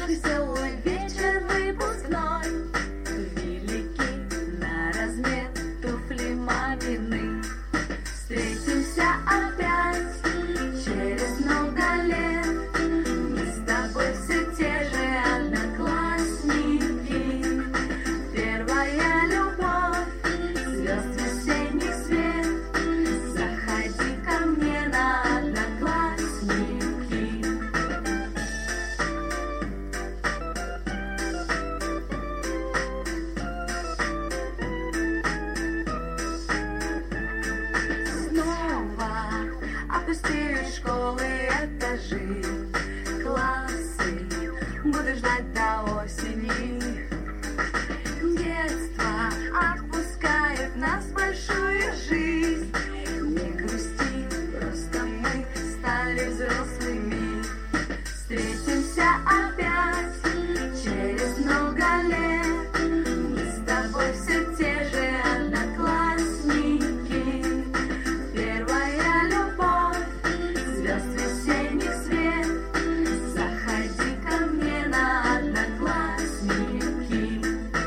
Веселый вечер выпускной, велики на размер туфли мамины. Встретимся опять через много лет. Мы с тобой все те же одноклассники. Первая любовь, звезд весенний свет. Заходи ко мне на одноклассники. Снова опустеют школы, этажи, классы. Буду ждать до осени. Детство отпускает нас в большую жизнь. Не грусти, просто мы стали взрослыми. Встретимся опять через много лет. Мы с тобой все те же одноклассники. Первая любовь, звезд весенних свет. Заходи ко мне на одноклассники.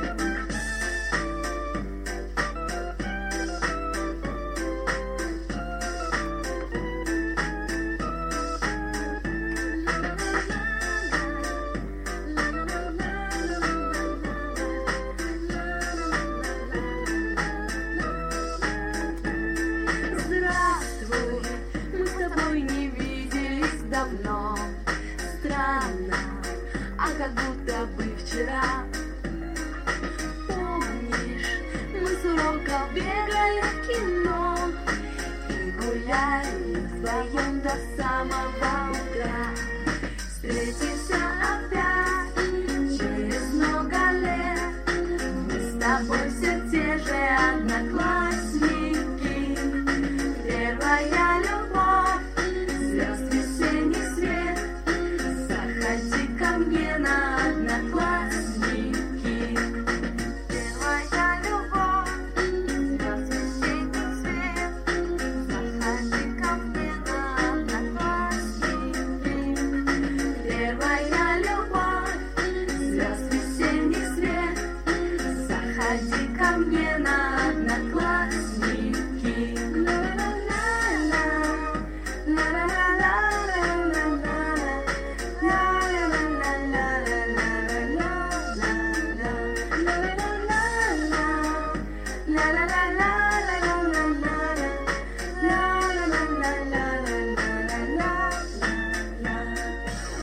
Здравствуй, мы с тобой не виделись давно. Странно, а как будто бы вчера. Помнишь, мы с уроков бегали в кино и гуляли вдвоем до самого утра. Встретимся опять через много лет. Мы с тобой все те же одноклассники. Первая любовь, звезд весенних свет. Заходи ко мне на одноклассники. Первая любовь, звезд весенних свет. Заходи ко мне на одноклассники. Первая любовь, звезд весенних свет. Заходи ко мне на одноклассники. La la la la